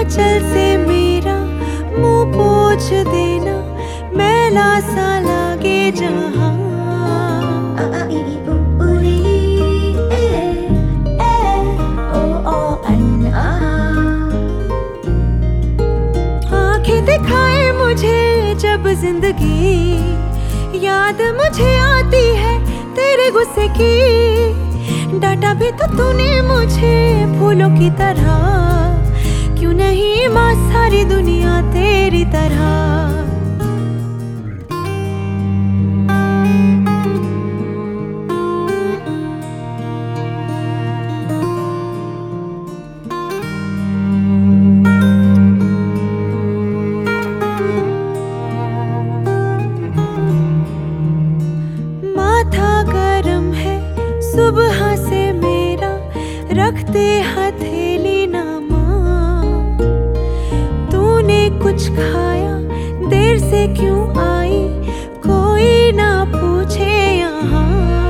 आंचल से मेरा मुंह पोंछ देना, मैला सा लागे जहां। आंखें दिखाए मुझे जब जिंदगी, याद मुझे आती है तेरे गुस्से की। डांटा भी तो तूने मुझे फूलों की तरह, क्यों नहीं माँ सारी दुनिया तेरी तरह। माथा गरम है सुबह से मेरा, रखते हथेली ना माँ। तूने कुछ खाया, देर से क्यों आई, कोई ना पूछे यहाँ।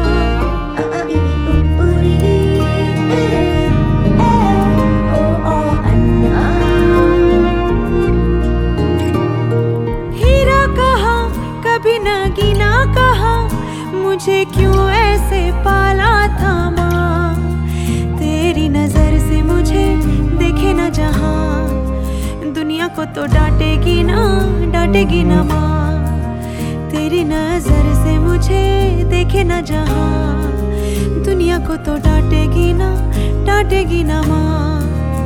हीरा कहा कभी नगीना कहा, मुझे क्यों ऐसे पाला था माँ। तेरी नजर से मुझे देखे ना जहां, दुनिया को तो डांटेगी ना माँ। तेरी नजर से मुझे देखे ना जहां, दुनिया को तो डांटेगी ना माँ।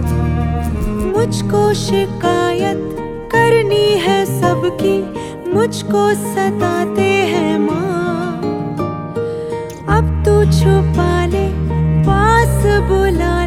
मुझको शिकायत करनी है सबकी, मुझको सताते हैं माँ। अब तू छुपा ले, पास बुला